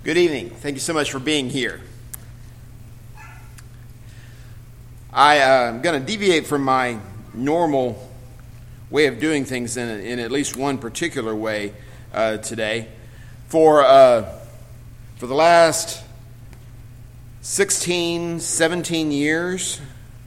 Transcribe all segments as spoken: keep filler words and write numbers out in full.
Good evening. Thank you so much for being here. I uh, am going to deviate from my normal way of doing things in, in at least one particular way uh, today. For uh, for the last sixteen, seventeen years,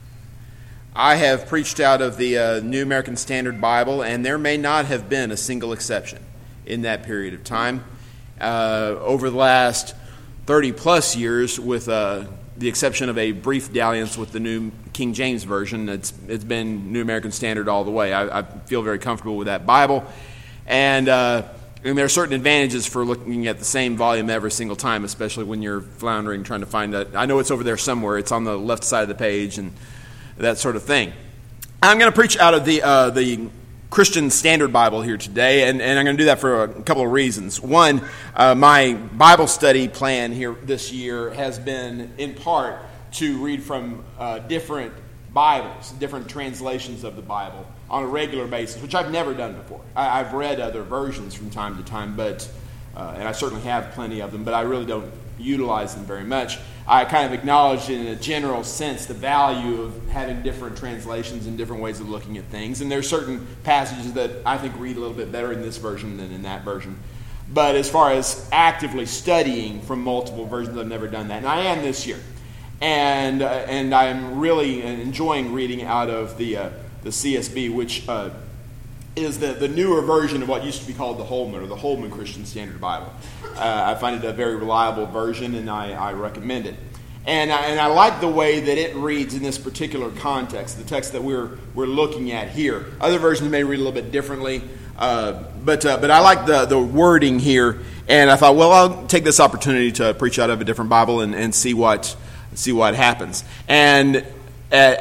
I have preached out of the uh, New American Standard Bible, and there may not have been a single exception in that period of time. Uh, over the last thirty plus years, with uh, the exception of a brief dalliance with the New King James Version, it's it's been New American Standard all the way. I, I feel very comfortable with that Bible, and, uh, and there are certain advantages for looking at the same volume every single time, especially when you're floundering trying to find it. I know it's over there somewhere. It's on the left side of the page and that sort of thing. I'm going to preach out of the uh, the Christian Standard Bible here today, and, and I'm going to do that for a couple of reasons. One, uh, my Bible study plan here this year has been in part to read from uh, different Bibles, different translations of the Bible on a regular basis, which I've never done before. I, I've read other versions from time to time, but uh, and I certainly have plenty of them, but I really don't utilize them very much. I kind of acknowledge in a general sense the value of having different translations and different ways of looking at things. And there are certain passages that I think read a little bit better in this version than in that version. But as far as actively studying from multiple versions, I've never done that. And I am this year. And uh, and I'm really enjoying reading out of the uh, the C S B, which uh, is the, the newer version of what used to be called the Holman, or the Holman Christian Standard Bible. Uh, I find it a very reliable version, and I, I recommend it. And I, and I like the way that it reads in this particular context, the text that we're we're looking at here. Other versions may read a little bit differently, uh, but uh, but I like the, the wording here, and I thought, well, I'll take this opportunity to preach out of a different Bible and, and see what see what happens. And uh,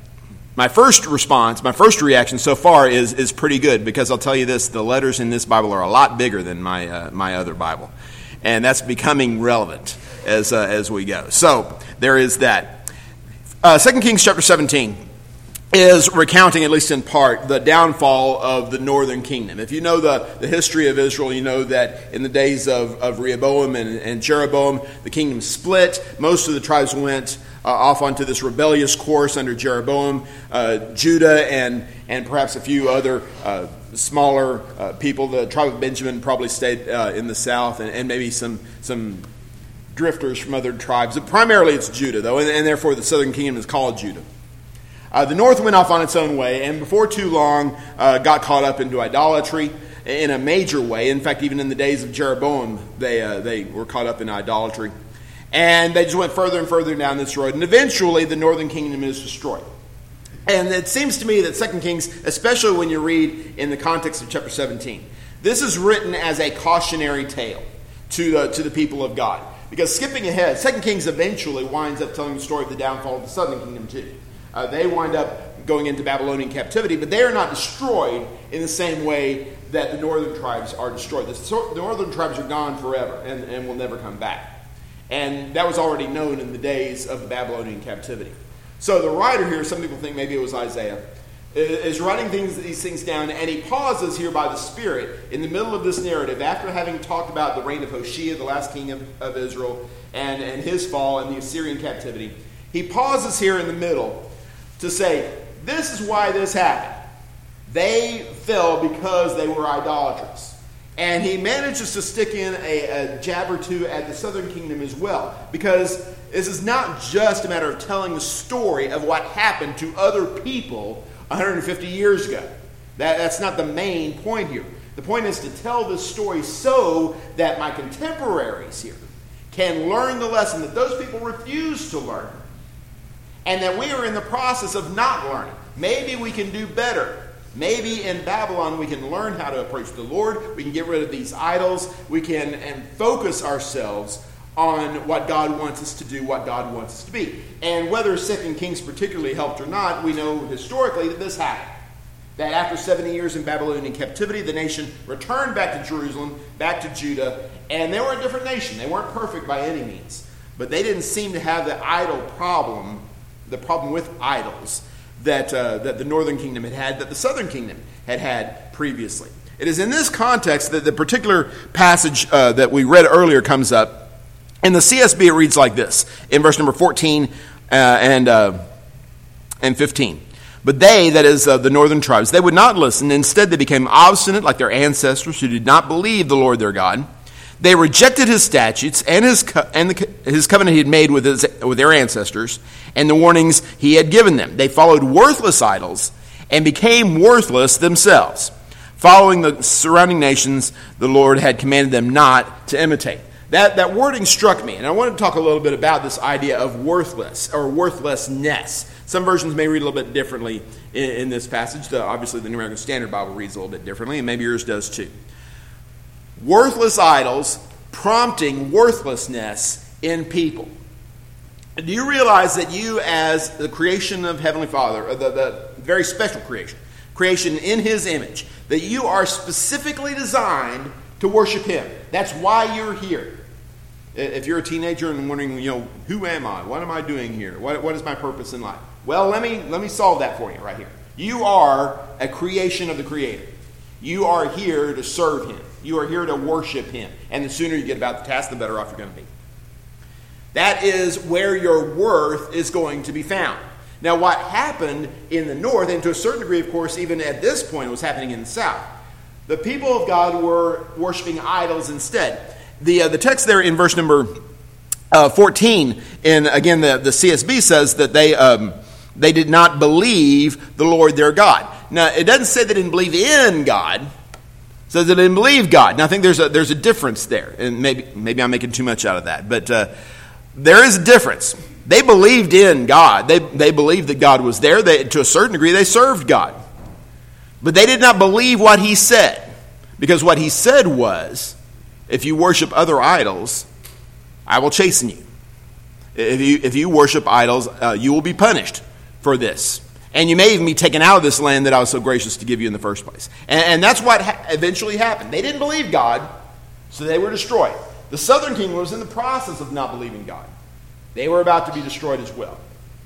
My first response, my first reaction so far is is pretty good, because I'll tell you this, the letters in this Bible are a lot bigger than my uh, my other Bible. And that's becoming relevant as uh, as we go. So there is that. Uh, Second Kings chapter seventeen is recounting, at least in part, the downfall of the northern kingdom. If you know the, the history of Israel, you know that in the days of, of Rehoboam and, and Jeroboam, the kingdom split. Most of the tribes went uh, off onto this rebellious course under Jeroboam. Uh, Judah and, and perhaps a few other uh, smaller uh, people, the tribe of Benjamin probably stayed uh, in the south, and, and maybe some some drifters from other tribes. But primarily it's Judah, though, and, and therefore the southern kingdom is called Judah. Uh, the north went off on its own way, and before too long uh, got caught up into idolatry in a major way. In fact, even in the days of Jeroboam, they uh, they were caught up in idolatry. And they just went further and further down this road, and eventually the northern kingdom is destroyed. And it seems to me that Second Kings, especially when you read in the context of chapter seventeen, this is written as a cautionary tale to the, to the people of God. Because skipping ahead, Second Kings eventually winds up telling the story of the downfall of the southern kingdom too. Uh, they wind up going into Babylonian captivity, but they are not destroyed in the same way that the northern tribes are destroyed. The, so, the northern tribes are gone forever and, and will never come back. And that was already known in the days of the Babylonian captivity. So the writer here, some people think maybe it was Isaiah, is writing things, these things down, and he pauses here by the Spirit in the middle of this narrative after having talked about the reign of Hoshea, the last king of, of Israel, and, and his fall and the Assyrian captivity. He pauses here in the middle to say, this is why this happened. They fell because they were idolatrous. And he manages to stick in a, a jab or two at the southern kingdom as well. Because this is not just a matter of telling the story of what happened to other people one hundred fifty years ago. That, that's not the main point here. The point is to tell this story so that my contemporaries here can learn the lesson that those people refused to learn. And that we are in the process of not learning. Maybe we can do better. Maybe in Babylon we can learn how to approach the Lord. We can get rid of these idols. We can and focus ourselves on what God wants us to do, what God wants us to be. And whether Second Kings particularly helped or not, we know historically that this happened. That after seventy years in Babylonian captivity, the nation returned back to Jerusalem, back to Judah, and they were a different nation. They weren't perfect by any means. But they didn't seem to have the idol problem, the problem with idols, that uh, that the northern kingdom had had, that the southern kingdom had had previously. It is in this context that the particular passage uh, that we read earlier comes up, In the C S B, it reads like this, in verse number fourteen uh, and, uh, and fifteen. But they, that is uh, the northern tribes, they would not listen. Instead, they became obstinate like their ancestors who did not believe the Lord their God. They rejected his statutes and his co- and the, his covenant he had made with, his, with their ancestors and the warnings he had given them. They followed worthless idols and became worthless themselves, following the surrounding nations the Lord had commanded them not to imitate. That, that wording struck me, and I want to talk a little bit about this idea of worthless or worthlessness. Some versions may read a little bit differently in, in this passage. The, obviously, the New American Standard Bible reads a little bit differently, and maybe yours does too. Worthless idols prompting worthlessness in people. Do you realize that you, as the creation of Heavenly Father, or the, the very special creation, creation in His image, that you are specifically designed to worship Him? That's why you're here. If you're a teenager and wondering, you know, who am I? What am I doing here? What, what is my purpose in life? Well, let me let me solve that for you right here. You are a creation of the Creator. You are here to serve Him. You are here to worship Him. And the sooner you get about the task, the better off you're going to be. That is where your worth is going to be found. Now, what happened in the north, and to a certain degree, of course, even at this point, it was happening in the south. The people of God were worshiping idols instead. The uh, the text there in verse number uh, fourteen, and again the, the C S B says that they um, they did not believe the Lord their God. Now it doesn't say they didn't believe in God; it says they didn't believe God. Now I think there's a there's a difference there, and maybe maybe I'm making too much out of that, but uh, there is a difference. They believed in God. They they believed that God was there. They, to a certain degree, they served God, but they did not believe what He said, because what He said was, if you worship other idols, I will chasten you. If you if you worship idols, uh, you will be punished for this. And you may even be taken out of this land that I was so gracious to give you in the first place. And, and that's what ha- eventually happened. They didn't believe God, so they were destroyed. The southern kingdom was in the process of not believing God. They were about to be destroyed as well.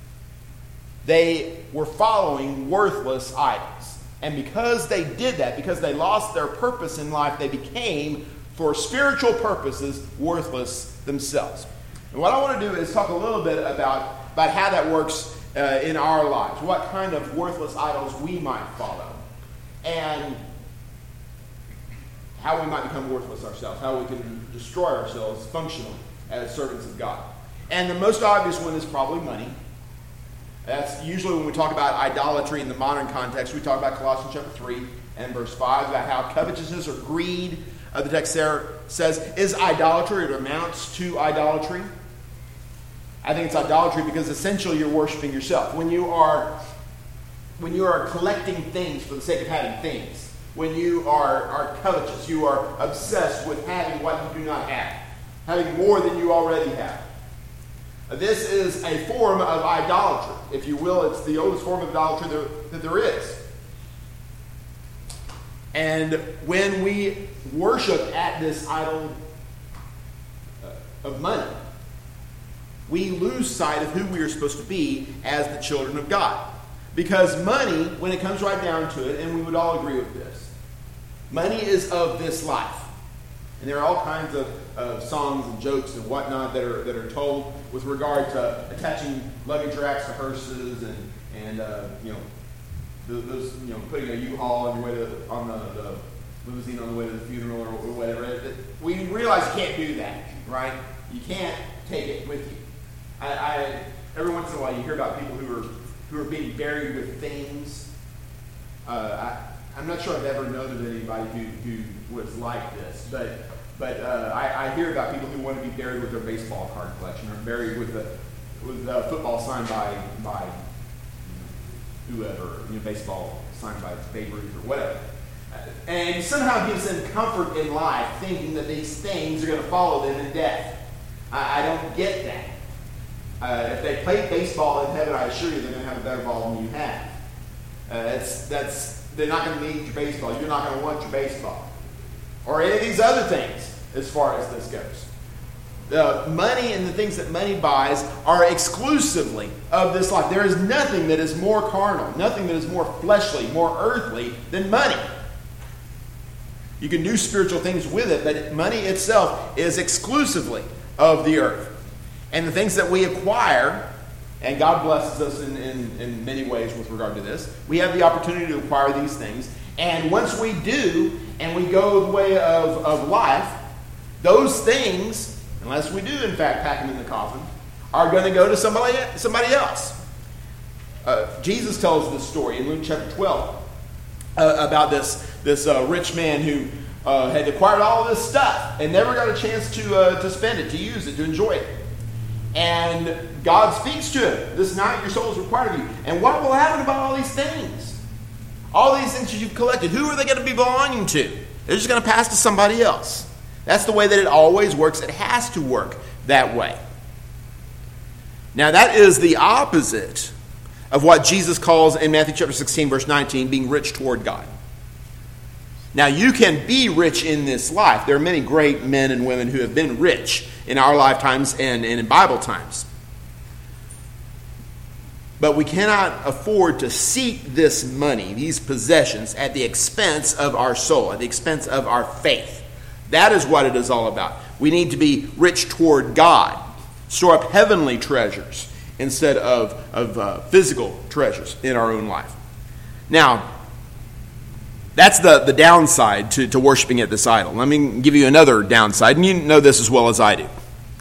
They were following worthless idols. And because they did that, because they lost their purpose in life, they became, for spiritual purposes, worthless themselves. And what I want to do is talk a little bit about, about how that works uh, in our lives, what kind of worthless idols we might follow, and how we might become worthless ourselves, how we can destroy ourselves functionally as servants of God. And the most obvious one is probably money. That's usually when we talk about idolatry in the modern context, we talk about Colossians chapter three and verse five, about how covetousness or greed, Uh, the text there says, is idolatry. It amounts to idolatry. I think it's idolatry because essentially you're worshiping yourself. When you are, when you are collecting things for the sake of having things, when you are, are covetous, you are obsessed with having what you do not have, having more than you already have. Uh, this is a form of idolatry, if you will. It's the oldest form of idolatry there, that there is. And when we worship at this idol of money, we lose sight of who we are supposed to be as the children of God. Because money, when it comes right down to it, and we would all agree with this, money is of this life. And there are all kinds of, of songs and jokes and whatnot that are that are told with regard to attaching luggage racks to hearses and, and uh, you know, those, you know, putting a U-Haul on your way to, on the, the limousine on the way to the funeral or, or whatever. We realize you can't do that, right? You can't take it with you. I, I every once in a while you hear about people who are who are being buried with things. Uh, I, I'm not sure I've ever known of anybody who, who was like this, but but uh, I, I hear about people who want to be buried with their baseball card collection, or buried with a with a football signed by by whoever, you know, baseball signed by Babe Ruth or whatever. And somehow gives them comfort in life, thinking that these things are going to follow them in death. I, I don't get that. Uh, if they play baseball in heaven, I assure you they're going to have a better ball than you have. Uh, that's, that's, they're not going to need your baseball. You're not going to want your baseball. Or any of these other things as far as this goes. The money and the things that money buys are exclusively of this life. There is nothing that is more carnal, nothing that is more fleshly, more earthly than money. You can do spiritual things with it, but money itself is exclusively of the earth. And the things that we acquire, and God blesses us in, in, in many ways with regard to this, we have the opportunity to acquire these things. And once we do, and we go the way of, of life, those things, unless we do in fact pack them in the coffin, are going to go to somebody, somebody else. Uh, Jesus tells this story in Luke chapter twelve uh, about this, this uh, rich man who uh, had acquired all of this stuff and never got a chance to, uh, to spend it, to use it, to enjoy it. And God speaks to him, this night your soul is required of you. And what will happen about all these things? All these things that you've collected, who are they going to be belonging to? They're just going to pass to somebody else. That's the way that it always works. It has to work that way. Now that is the opposite of what Jesus calls in Matthew chapter sixteen, verse nineteen, being rich toward God. Now you can be rich in this life. There are many great men and women who have been rich in our lifetimes and, and in Bible times. But we cannot afford to seek this money, these possessions, at the expense of our soul, at the expense of our faith. That is what it is all about. We need to be rich toward God. Store up heavenly treasures instead of, of uh, physical treasures in our own life. Now, that's the, the downside to, to worshiping at this idol. Let me give you another downside, and you know this as well as I do.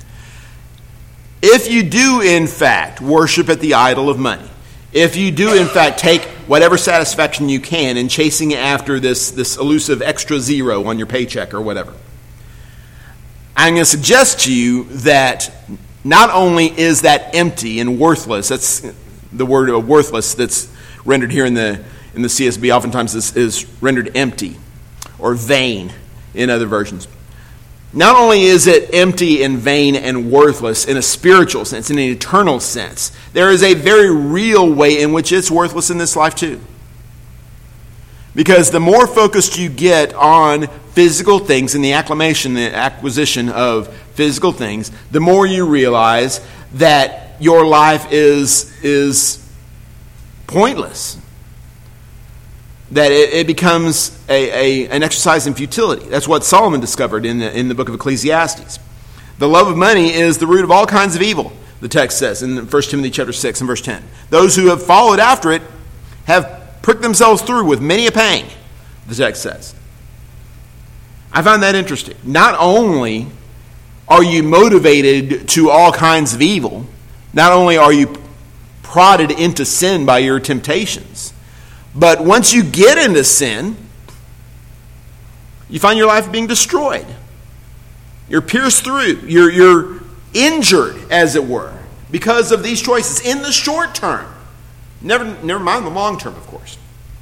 If you do, in fact, worship at the idol of money, if you do, in fact, take whatever satisfaction you can in chasing after this, this elusive extra zero on your paycheck or whatever, I'm going to suggest to you that not only is that empty and worthless, that's the word worthless that's rendered here in the in the C S B oftentimes is, is rendered empty or vain in other versions. Not only is it empty and vain and worthless in a spiritual sense, in an eternal sense, there is a very real way in which it's worthless in this life too. Because the more focused you get on physical things and the acclamation, the acquisition of physical things, the more you realize that your life is, is pointless. That it, it becomes a, a, an exercise in futility. That's what Solomon discovered in the, in the book of Ecclesiastes. The love of money is the root of all kinds of evil, the text says in First Timothy chapter six and verse ten. Those who have followed after it have pricked themselves through with many a pang, the text says. I find that interesting. Not only are you motivated to all kinds of evil, not only are you prodded into sin by your temptations, but once you get into sin, you find your life being destroyed. You're pierced through. You're, you're injured, as it were, because of these choices in the short term. Never, never mind the long term, of course.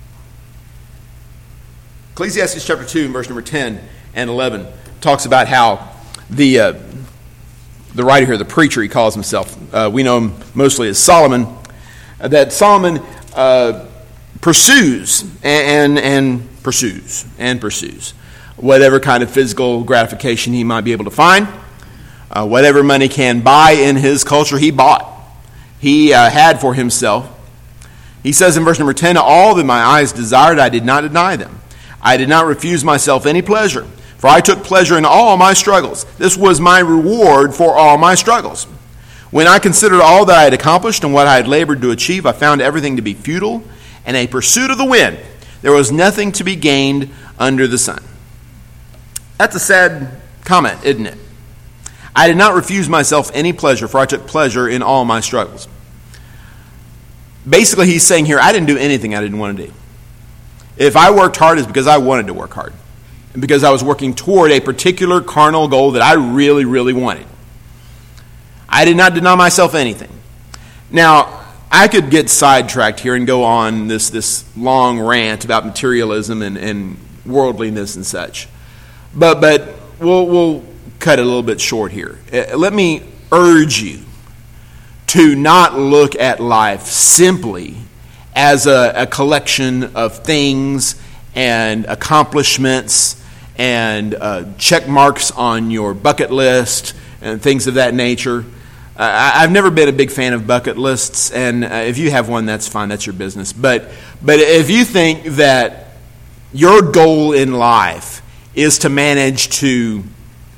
Ecclesiastes chapter two, verse number ten and eleven, talks about how the uh, the writer here, the preacher, he calls himself, uh, we know him mostly as Solomon, uh, that Solomon uh, pursues and, and and pursues and pursues whatever kind of physical gratification he might be able to find. Uh, whatever money can buy in his culture, he bought. He uh, had for himself. He says in verse number ten, all that my eyes desired, I did not deny them. I did not refuse myself any pleasure, for I took pleasure in all my struggles. This was my reward for all my struggles. When I considered all that I had accomplished and what I had labored to achieve, I found everything to be futile and a pursuit of the wind. There was nothing to be gained under the sun. That's a sad comment, isn't it? I did not refuse myself any pleasure, for I took pleasure in all my struggles. Basically, he's saying here, I didn't do anything I didn't want to do. If I worked hard, it's because I wanted to work hard. And because I was working toward a particular carnal goal that I really, really wanted. I did not deny myself anything. Now, I could get sidetracked here and go on this, this long rant about materialism and, and worldliness and such. But but we'll, we'll cut it a little bit short here. Uh, let me urge you to not look at life simply as a, a collection of things and accomplishments and uh, check marks on your bucket list and things of that nature. Uh, I, I've never been a big fan of bucket lists, and uh, if you have one, that's fine. That's your business. But but if you think that your goal in life is to manage to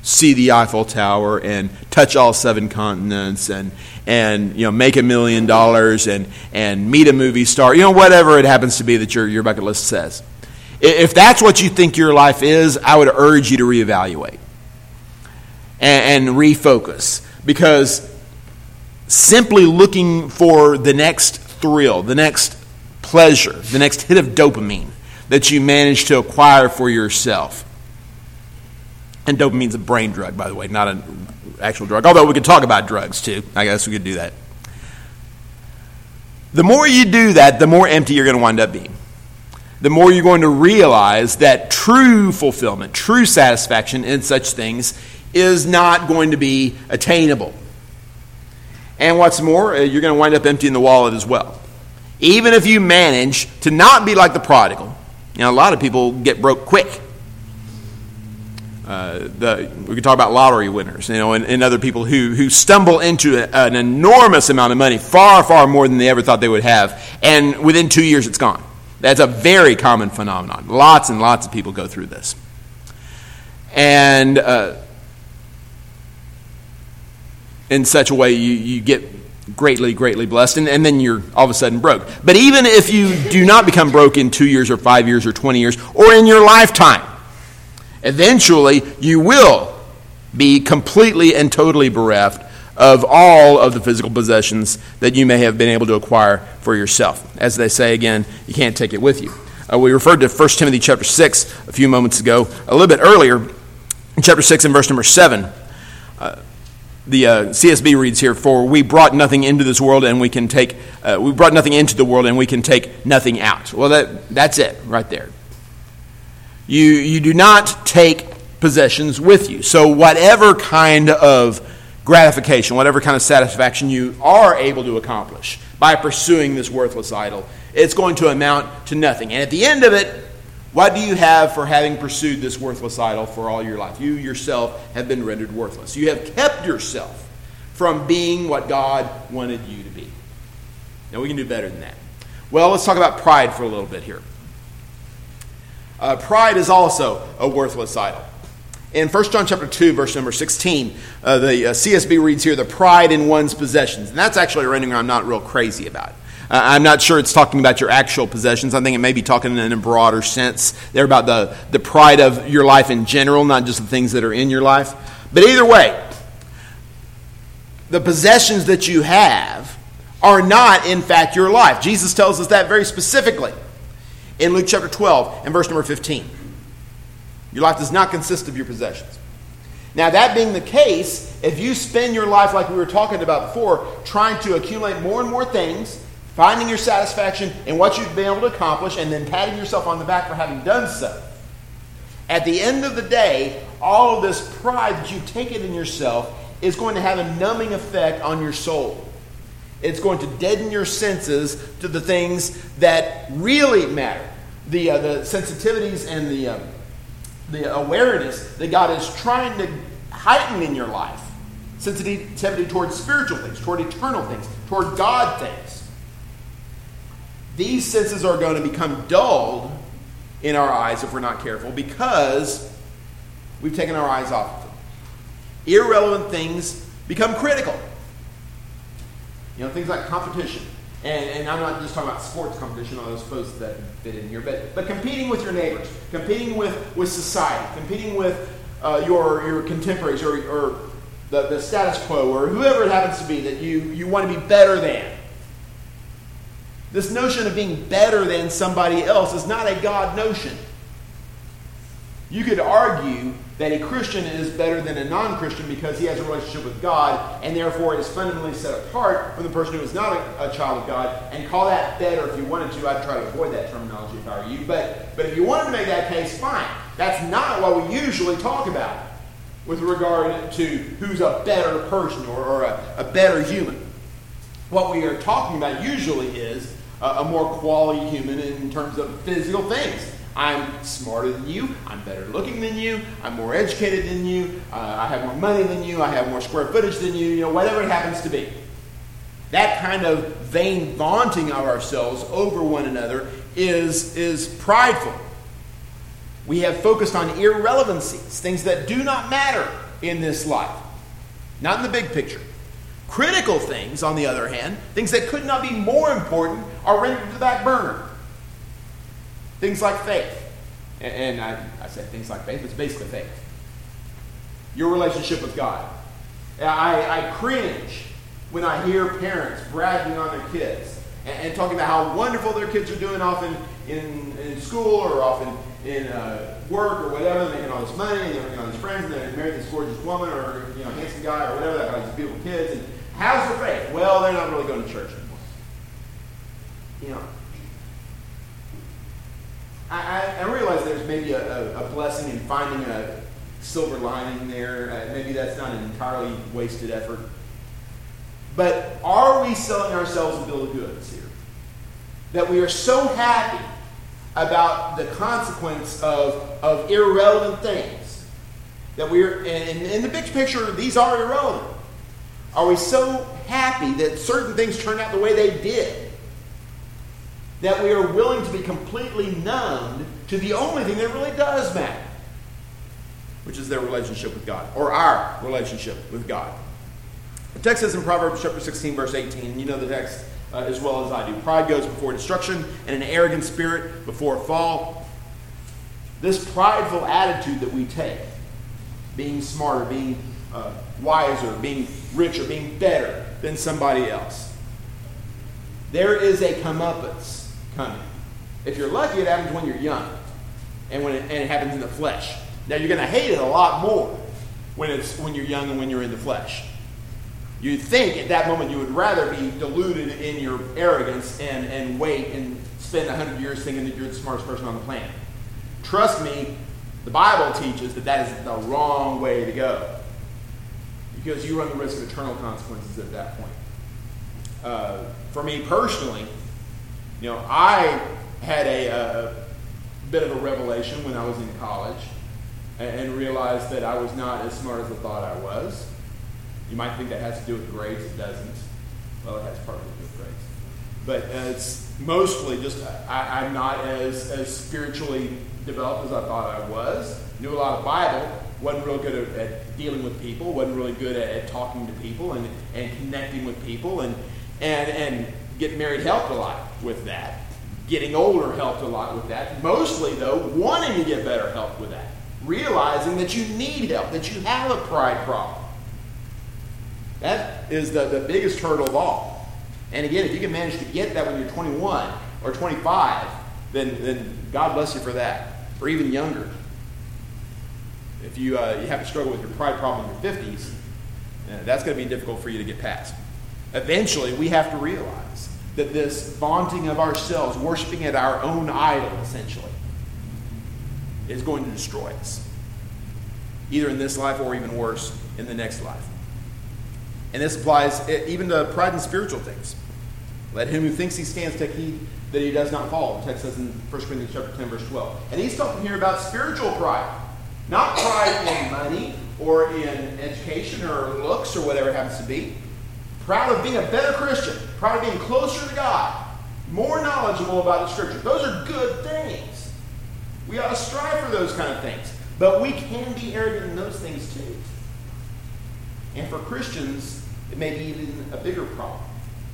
see the Eiffel Tower and touch all seven continents and and you know make a million dollars and and meet a movie star, you know whatever it happens to be that your your bucket list says. If that's what you think your life is, I would urge you to reevaluate and, and refocus, because simply looking for the next thrill, the next pleasure, the next hit of dopamine that you manage to acquire for yourself. And dopamine's a brain drug, by the way, not an actual drug. Although we could talk about drugs, too. I guess we could do that. The more you do that, the more empty you're going to wind up being. The more you're going to realize that true fulfillment, true satisfaction in such things is not going to be attainable. And what's more, you're going to wind up emptying the wallet as well. Even if you manage to not be like the prodigal. You know, a lot of people get broke quick. Uh, the, we could talk about lottery winners, you know, and, and other people who, who stumble into a, an enormous amount of money, far, far more than they ever thought they would have, and within two years it's gone. That's a very common phenomenon. Lots and lots of people go through this. And uh, in such a way, you, you get greatly, greatly blessed, and, and then you're all of a sudden broke. But even if you do not become broke in two years or five years or twenty years, or in your lifetime, eventually you will be completely and totally bereft of all of the physical possessions that you may have been able to acquire for yourself. As they say again, you can't take it with you. Uh, we referred to First Timothy chapter six a few moments ago. A little bit earlier, in chapter six and verse number seven, uh, the uh, C S B reads here, "For we brought nothing into this world, and we can take. Uh, we brought nothing into the world, and we can take nothing out." Well, that that's it right there. You you do not take possessions with you. So whatever kind of gratification, whatever kind of satisfaction you are able to accomplish by pursuing this worthless idol, it's going to amount to nothing. And at the end of it, what do you have for having pursued this worthless idol for all your life? You yourself have been rendered worthless. You have kept yourself from being what God wanted you to be. Now, we can do better than that. Well, let's talk about pride for a little bit here. Uh, pride is also a worthless idol. In First John chapter two, verse number sixteen, uh, the uh, C S B reads here, "the pride in one's possessions." And that's actually a rendering I'm not real crazy about. Uh, I'm not sure it's talking about your actual possessions. I think it may be talking in a broader sense. They're about the, the pride of your life in general, not just the things that are in your life. But either way, the possessions that you have are not, in fact, your life. Jesus tells us that very specifically in Luke chapter twelve and verse number fifteen. Your life does not consist of your possessions. Now, that being the case, if you spend your life like we were talking about before, trying to accumulate more and more things, finding your satisfaction in what you've been able to accomplish, and then patting yourself on the back for having done so, at the end of the day, all of this pride that you've taken in yourself is going to have a numbing effect on your soul. It's going to deaden your senses to the things that really matter. The, uh, the sensitivities and the... Um, the awareness that God is trying to heighten in your life. Sensitivity towards spiritual things, toward eternal things, toward God things. These senses are going to become dulled in our eyes if we're not careful, because we've taken our eyes off of them. Irrelevant things become critical. You know, things like competition. And, and I'm not just talking about sports competition, although I suppose that fit in here, but, but competing with your neighbors, competing with, with society, competing with uh, your your contemporaries or, or the, the status quo or whoever it happens to be that you, you want to be better than. This notion of being better than somebody else is not a God notion. You could argue that a Christian is better than a non-Christian because he has a relationship with God and therefore is fundamentally set apart from the person who is not a, a child of God, and call that better if you wanted to. I'd try to avoid that terminology if I were you. But, but if you wanted to make that case, fine. That's not what we usually talk about with regard to who's a better person or, or a, a better human. What we are talking about usually is a, a more quality human in terms of physical things. I'm smarter than you, I'm better looking than you, I'm more educated than you, uh, I have more money than you, I have more square footage than you, you know, whatever it happens to be. That kind of vain vaunting of ourselves over one another is, is prideful. We have focused on irrelevancies, things that do not matter in this life, not in the big picture. Critical things, on the other hand, things that could not be more important, are rendered to the back burner. Things like faith. And I, I said things like faith, it's basically faith. Your relationship with God. I, I cringe when I hear parents bragging on their kids and, and talking about how wonderful their kids are doing off in, in, in school or off in, in uh, work or whatever, they're making all this money and they're making all these friends and they're married this gorgeous woman or you know handsome guy or whatever, that these beautiful kids. And how's their faith? Well, they're not really going to church anymore. You know, I, I realize there's maybe a, a, a blessing in finding a silver lining there. Uh, maybe that's not an entirely wasted effort. But are we selling ourselves a bill of goods here? That we are so happy about the consequence of, of irrelevant things. That we're, and in the big picture, these are irrelevant. Are we so happy that certain things turned out the way they did that we are willing to be completely numbed to the only thing that really does matter, which is their relationship with God, or our relationship with God? The text says in Proverbs chapter sixteen, verse eighteen, and you know the text uh, as well as I do. Pride goes before destruction, and an arrogant spirit before a fall. This prideful attitude that we take, being smarter, being uh, wiser, being richer, being better than somebody else, there is a comeuppance coming. If you're lucky, it happens when you're young, and when it, and it happens in the flesh. Now you're going to hate it a lot more when it's when you're young and when you're in the flesh. You think at that moment you would rather be deluded in your arrogance and, and wait and spend a hundred years thinking that you're the smartest person on the planet. Trust me, the Bible teaches that that is the wrong way to go, because you run the risk of eternal consequences at that point. Uh, for me personally, you know, I had a, a bit of a revelation when I was in college and, and realized that I was not as smart as I thought I was. You might think that has to do with grades. It doesn't. Well, it has partly to do with grades. But uh, it's mostly just I, I'm not as, as spiritually developed as I thought I was. Knew a lot of Bible. Wasn't real good at, at dealing with people. Wasn't really good at, at talking to people and, and connecting with people. And, and, and getting married helped a lot with that. Getting older helped a lot with that. Mostly, though, wanting to get better helped with that. Realizing that you need help, that you have a pride problem. That is the, the biggest hurdle of all. And again, if you can manage to get that when you're twenty-one or twenty-five, then, then God bless you for that. Or even younger. If you, uh, you have to struggle with your pride problem in your fifties, uh, that's going to be difficult for you to get past. Eventually, we have to realize that this vaunting of ourselves, worshiping at our own idol, essentially, is going to destroy us. Either in this life or even worse, in the next life. And this applies even to pride and spiritual things. Let him who thinks he stands take heed that he does not fall. The text says in First Corinthians chapter ten, verse twelve. And he's talking here about spiritual pride. Not pride in money or in education or looks or whatever it happens to be. Proud of being a better Christian. Proud of being closer to God. More knowledgeable about the Scripture. Those are good things. We ought to strive for those kind of things. But we can be arrogant in those things too. And for Christians, it may be even a bigger problem.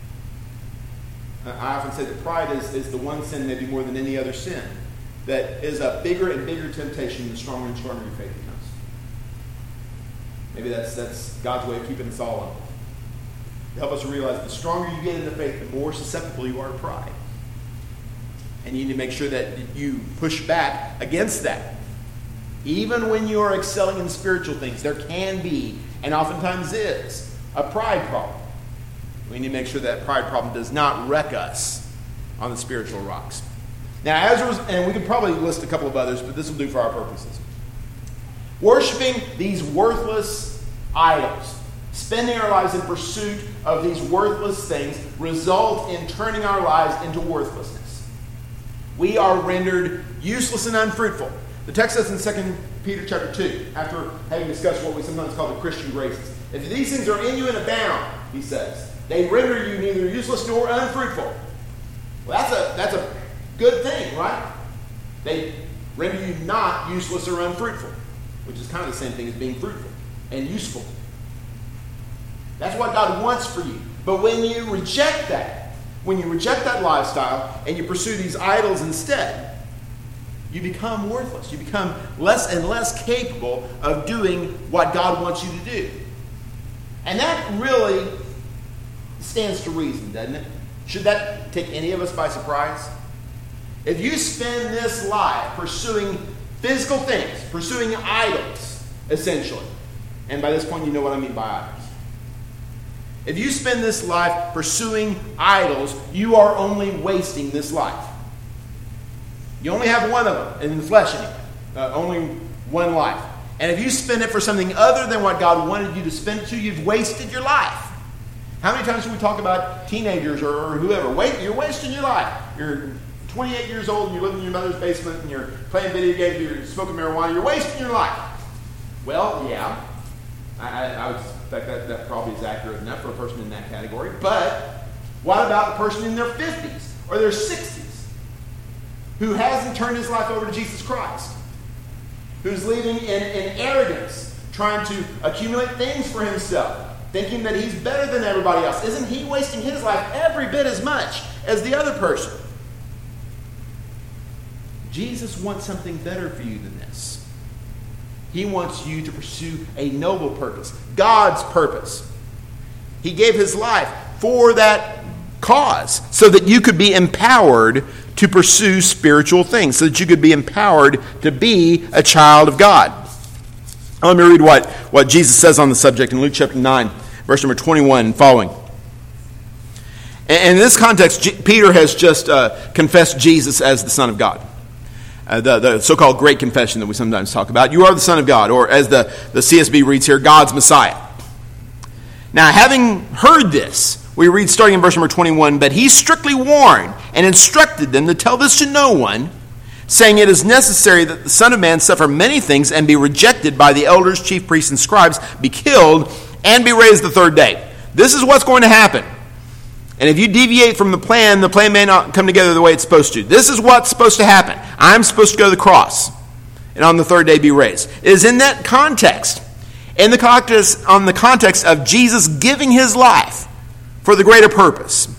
I often say that pride is, is the one sin, maybe more than any other sin, that is a bigger and bigger temptation the stronger and stronger your faith becomes. Maybe that's, that's God's way of keeping us all humble. To help us realize the stronger you get in the faith, the more susceptible you are to pride. And you need to make sure that you push back against that. Even when you are excelling in spiritual things, there can be, and oftentimes is, a pride problem. We need to make sure that pride problem does not wreck us on the spiritual rocks. Now, as a result, and we could probably list a couple of others, but this will do for our purposes. Worshiping these worthless idols, spending our lives in pursuit of these worthless things, result in turning our lives into worthlessness. We are rendered useless and unfruitful. The text says in Second Peter chapter two, after having discussed what we sometimes call the Christian graces, if these things are in you and abound, he says, they render you neither useless nor unfruitful. Well, that's a that's a good thing, right? They render you not useless or unfruitful, which is kind of the same thing as being fruitful and useful. That's what God wants for you. But when you reject that, when you reject that lifestyle and you pursue these idols instead, you become worthless. You become less and less capable of doing what God wants you to do. And that really stands to reason, doesn't it? Should that take any of us by surprise? If you spend this life pursuing physical things, pursuing idols, essentially, and by this point you know what I mean by idols. If you spend this life pursuing idols, you are only wasting this life. You only have one of them in the flesh anyway. Uh, only one life. And if you spend it for something other than what God wanted you to spend it to, you've wasted your life. How many times do we talk about teenagers or, or whoever? Wait, you're wasting your life. You're twenty-eight years old and you live in your mother's basement and you're playing video games, you're smoking marijuana, you're wasting your life. Well, yeah. I, I, I would suspect that that probably is accurate enough for a person in that category. But what about the person in their fifties or their sixties who hasn't turned his life over to Jesus Christ? Who's living in, in arrogance, trying to accumulate things for himself, thinking that he's better than everybody else? Isn't he wasting his life every bit as much as the other person? Jesus wants something better for you than this. He wants you to pursue a noble purpose, God's purpose. He gave his life for that cause so that you could be empowered to pursue spiritual things, so that you could be empowered to be a child of God. Let me read what, what Jesus says on the subject in Luke chapter nine, verse number twenty-one and following. And in this context, G- Peter has just uh, confessed Jesus as the Son of God. Uh, the, the so-called Great Confession that we sometimes talk about. You are the Son of God, or as the, the C S B reads here, God's Messiah. Now, having heard this, we read starting in verse number twenty-one, but he strictly warned and instructed them to tell this to no one, saying it is necessary that the Son of Man suffer many things and be rejected by the elders, chief priests, and scribes, be killed, and be raised the third day. This is what's going to happen. And if you deviate from the plan, the plan may not come together the way it's supposed to. This is what's supposed to happen. I'm supposed to go to the cross and on the third day be raised. It is in that context, in the context, on the context of Jesus giving his life for the greater purpose.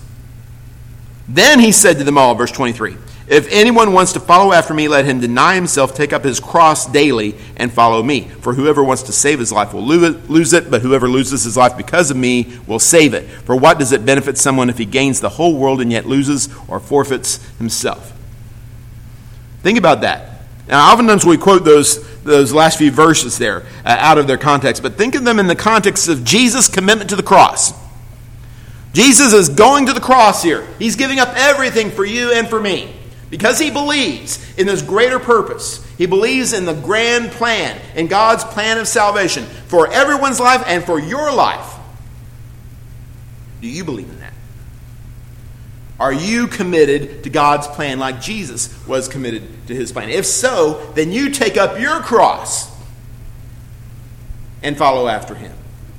Then he said to them all, verse twenty-three, if anyone wants to follow after me, let him deny himself, take up his cross daily, and follow me. For whoever wants to save his life will lose it, but whoever loses his life because of me will save it. For what does it benefit someone if he gains the whole world and yet loses or forfeits himself? Think about that. Now, oftentimes we quote those, those last few verses there uh, out of their context, but think of them in the context of Jesus' commitment to the cross. Jesus is going to the cross here. He's giving up everything for you and for me. Because he believes in this greater purpose. He believes in the grand plan, in God's plan of salvation for everyone's life and for your life. Do you believe in that? Are you committed to God's plan like Jesus was committed to his plan? If so, then you take up your cross and follow after him.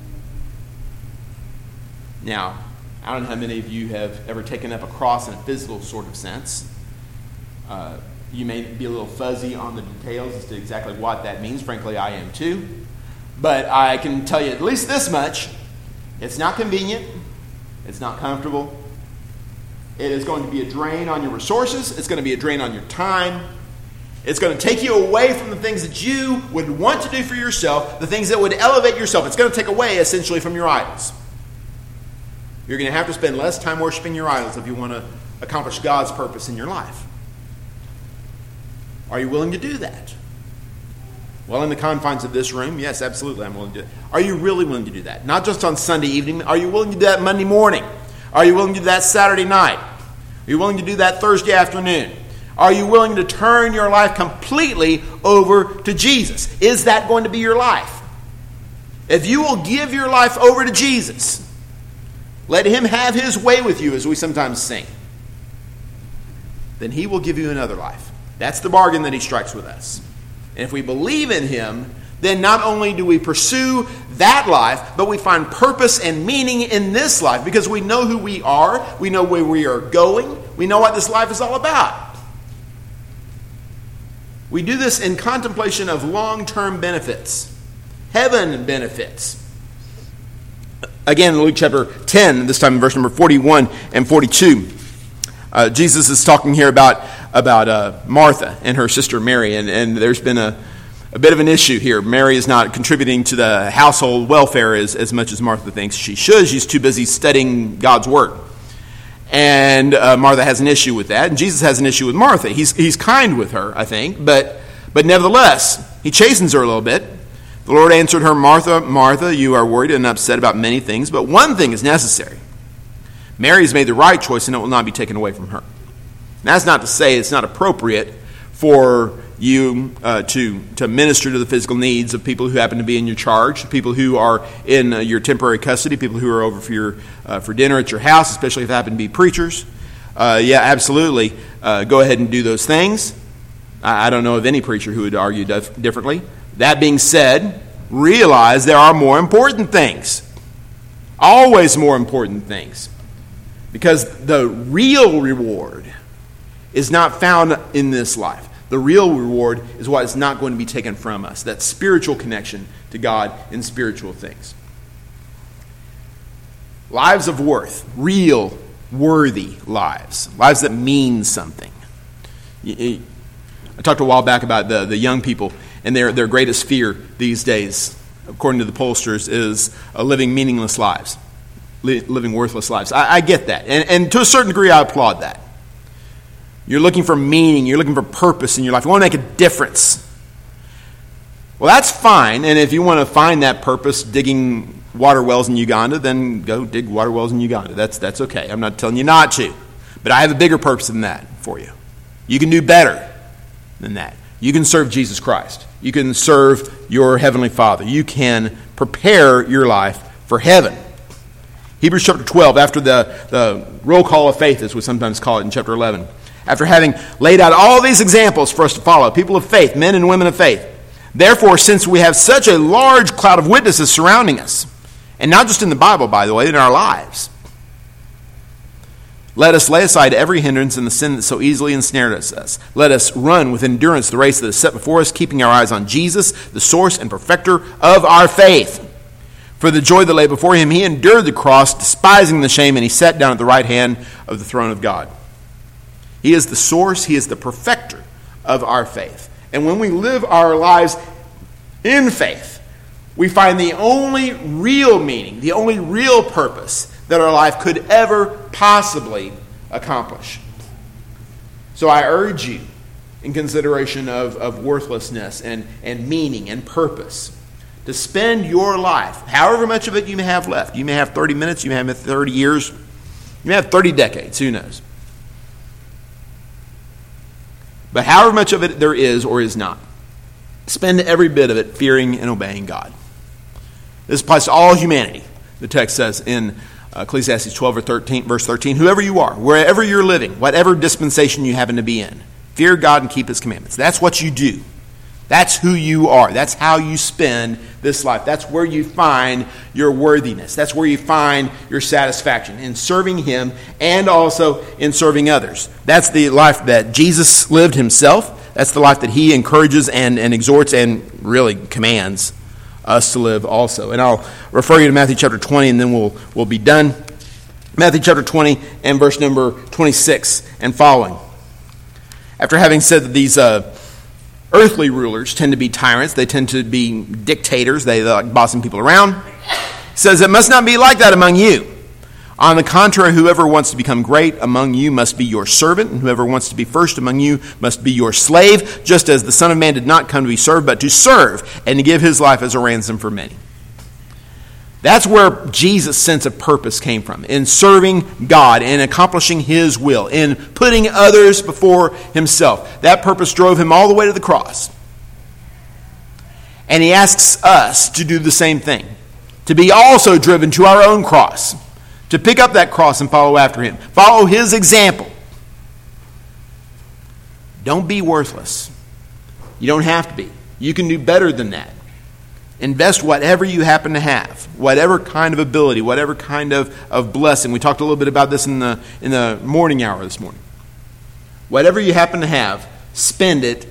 Now, I don't know how many of you have ever taken up a cross in a physical sort of sense. Uh, you may be a little fuzzy on the details as to exactly what that means. Frankly, I am too. But I can tell you at least this much. It's not convenient. It's not comfortable. It is going to be a drain on your resources. It's going to be a drain on your time. It's going to take you away from the things that you would want to do for yourself, the things that would elevate yourself. It's going to take away essentially from your idols. You're going to have to spend less time worshiping your idols if you want to accomplish God's purpose in your life. Are you willing to do that? Well, in the confines of this room, yes, absolutely, I'm willing to do that. Are you really willing to do that? Not just on Sunday evening. Are you willing to do that Monday morning? Are you willing to do that Saturday night? Are you willing to do that Thursday afternoon? Are you willing to turn your life completely over to Jesus? Is that going to be your life? If you will give your life over to Jesus, let him have his way with you, as we sometimes sing, then he will give you another life. That's the bargain that he strikes with us. And if we believe in him, then not only do we pursue that life, but we find purpose and meaning in this life because we know who we are, we know where we are going, we know what this life is all about. We do this in contemplation of long-term benefits, heaven benefits. Again, Luke chapter ten, this time in verse number forty-one and forty-two, uh, Jesus is talking here about, about uh, Martha and her sister Mary, and, and there's been a, a bit of an issue here. Mary is not contributing to the household welfare as, as much as Martha thinks she should. She's too busy studying God's Word. And uh, Martha has an issue with that, and Jesus has an issue with Martha. He's, he's kind with her, I think, but, but nevertheless, he chastens her a little bit. The Lord answered her, Martha, Martha, you are worried and upset about many things, but one thing is necessary. Mary has made the right choice, and it will not be taken away from her. Now, that's not to say it's not appropriate for you uh, to, to minister to the physical needs of people who happen to be in your charge, people who are in uh, your temporary custody, people who are over for, your, uh, for dinner at your house, especially if they happen to be preachers. Uh, yeah, absolutely. Uh, go ahead and do those things. I, I don't know of any preacher who would argue dif- differently. That being said, realize there are more important things. Always more important things. Because the real reward is not found in this life. The real reward is what is not going to be taken from us. That spiritual connection to God in spiritual things. Lives of worth. Real, worthy lives. Lives that mean something. I talked a while back about the, the young people. And their, their greatest fear these days, according to the pollsters, is uh, living meaningless lives, li- living worthless lives. I, I get that. And, and to a certain degree, I applaud that. You're looking for meaning. You're looking for purpose in your life. You want to make a difference. Well, that's fine. And if you want to find that purpose digging water wells in Uganda, then go dig water wells in Uganda. That's, that's okay. I'm not telling you not to. But I have a bigger purpose than that for you. You can do better than that. You can serve Jesus Christ. You can serve your Heavenly Father. You can prepare your life for heaven. Hebrews chapter twelve, after the, the roll call of faith, as we sometimes call it in chapter eleven, after having laid out all these examples for us to follow, people of faith, men and women of faith, therefore, since we have such a large cloud of witnesses surrounding us, and not just in the Bible, by the way, in our lives, let us lay aside every hindrance and the sin that so easily ensnares us. Let us run with endurance the race that is set before us, keeping our eyes on Jesus, the source and perfecter of our faith. For the joy that lay before him, he endured the cross, despising the shame, and he sat down at the right hand of the throne of God. He is the source, he is the perfecter of our faith. And when we live our lives in faith, we find the only real meaning, the only real purpose that our life could ever possibly accomplish. So I urge you, in consideration of, of worthlessness and, and meaning and purpose, to spend your life, however much of it you may have left. You may have thirty minutes, you may have thirty years, you may have thirty decades, who knows. But however much of it there is or is not, spend every bit of it fearing and obeying God. This applies to all humanity, the text says in Ecclesiastes twelve or thirteen, verse thirteen, whoever you are, wherever you're living, whatever dispensation you happen to be in, fear God and keep his commandments. That's what you do. That's who you are. That's how you spend this life. That's where you find your worthiness. That's where you find your satisfaction, in serving him and also in serving others. That's the life that Jesus lived himself. That's the life that he encourages and, and exhorts and really commands us to live also. And I'll refer you to Matthew chapter twenty, and then we'll we'll be done. Matthew chapter twenty and verse number twenty-six and following. After having said that these uh, earthly rulers tend to be tyrants, they tend to be dictators, they like bossing people around, he says it must not be like that among you. On the contrary, whoever wants to become great among you must be your servant, and whoever wants to be first among you must be your slave, just as the Son of Man did not come to be served, but to serve, and to give his life as a ransom for many. That's where Jesus' sense of purpose came from, in serving God, in accomplishing his will, in putting others before himself. That purpose drove him all the way to the cross. And he asks us to do the same thing, to be also driven to our own cross, to pick up that cross and follow after him. Follow his example. Don't be worthless. You don't have to be. You can do better than that. Invest whatever you happen to have, whatever kind of ability, whatever kind of, of blessing. We talked a little bit about this in the in the morning hour this morning. Whatever you happen to have, spend it in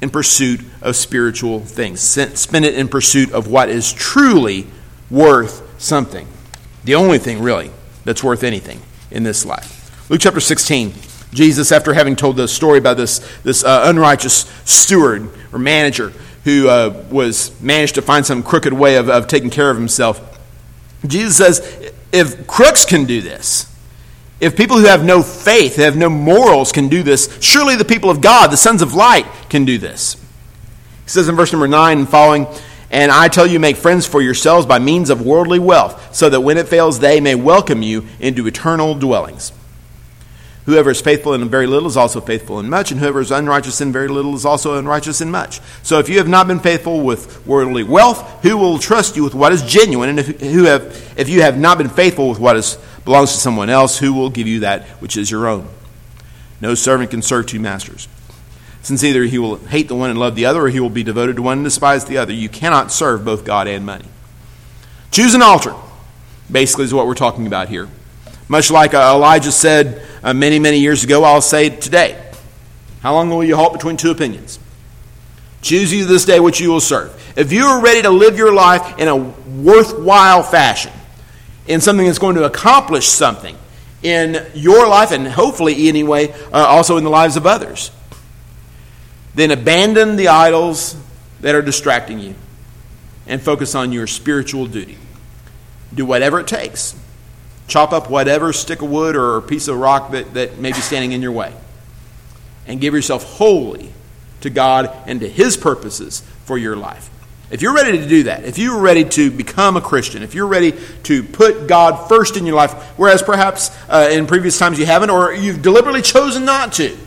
in pursuit of spiritual things. Spend it in pursuit of what is truly worth something. The only thing, really, that's worth anything in this life. Luke chapter sixteen. Jesus, after having told the story about this, this uh, unrighteous steward or manager who uh, was managed to find some crooked way of, of taking care of himself, Jesus says, if crooks can do this, if people who have no faith, who have no morals can do this, surely the people of God, the sons of light, can do this. He says in verse number nine and following, and I tell you, make friends for yourselves by means of worldly wealth, so that when it fails, they may welcome you into eternal dwellings. Whoever is faithful in very little is also faithful in much, and whoever is unrighteous in very little is also unrighteous in much. So if you have not been faithful with worldly wealth, who will trust you with what is genuine? And if, who have, if you have not been faithful with what is, belongs to someone else, who will give you that which is your own? No servant can serve two masters, since either he will hate the one and love the other, or he will be devoted to one and despise the other. You cannot serve both God and money. Choose an altar, basically is what we're talking about here. Much like Elijah said uh, many, many years ago, I'll say today. How long will you halt between two opinions? Choose you this day which you will serve. If you are ready to live your life in a worthwhile fashion, in something that's going to accomplish something in your life, and hopefully anyway, uh, also in the lives of others, then abandon the idols that are distracting you and focus on your spiritual duty. Do whatever it takes. Chop up whatever stick of wood or piece of rock that, that may be standing in your way. And give yourself wholly to God and to His purposes for your life. If you're ready to do that, if you're ready to become a Christian, if you're ready to put God first in your life, whereas perhaps uh, in previous times you haven't, or you've deliberately chosen not to,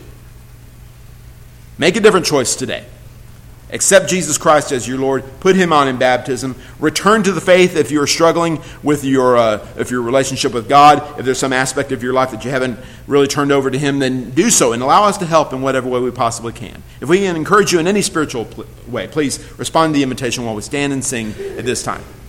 make a different choice today. Accept Jesus Christ as your Lord. Put Him on in baptism. Return to the faith if you're struggling with your uh, if your relationship with God. If there's some aspect of your life that you haven't really turned over to Him, then do so and allow us to help in whatever way we possibly can. If we can encourage you in any spiritual pl- way, please respond to the invitation while we stand and sing at this time.